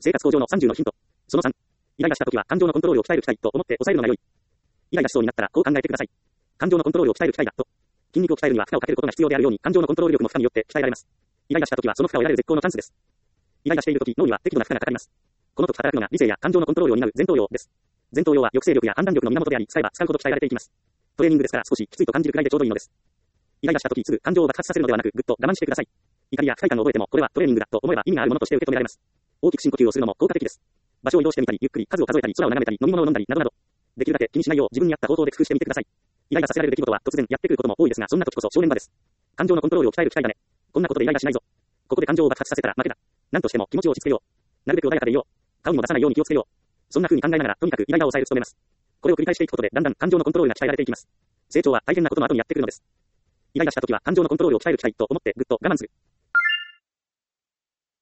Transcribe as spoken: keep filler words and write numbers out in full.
生活向上のさんじゅうのヒント。そのさん。イライラしたときは感情のコントロールを鍛える機会と思って抑えるのが良い。イライラしそうになったらこう考えてください。感情のコントロールを鍛える機会だと。筋肉を鍛えるには負荷をかけることが必要であるように感情のコントロール力も負荷によって鍛えられます。イライラしたときはその負荷を得られる絶好のチャンスです。イライラしているとき脳には適度な負荷がかかります。この時働くのが理性や感情のコントロールを担う前頭葉です。前頭葉は抑制力や判断力の源であり、使えば使うほど鍛えられていきます。トレーニングですから少しきついと感じるくらいでちょうどいいのです。イライラしたときすぐ感情を爆発させるのではなく、ぐっと我慢してください。怒りや不快感を覚えてもこれはトレーニングだと思えば意味があるものとして受け止められます。大きく深呼吸をするのも効果的です。場所を移動してみたり、ゆっくり数を数えたり、空を眺めたり、飲み物を飲んだりなどなど、できるだけ気にしないよう自分に合った方法で工夫してみてください。イライラさせられる出来事は突然やってくることも多いですが、そんな時こそ正念場です。感情のコントロールを鍛える機会だね。こんなことでイライラしないぞ。ここで感情を爆発させたら負けだ。なんとしても気持ちを落ち着けよう。なるべく穏やかでいよう。顔にも出さないように気をつけよう。そんな風に考えながらとにかくイライラを抑える努めます。これを繰り返していくことでだんだん感情のコントロールが鍛えられていきます。成長は大変なことの後にやってくるのです。イライラした時は感情のコントロールを鍛える機会と思ってぐっと我慢する。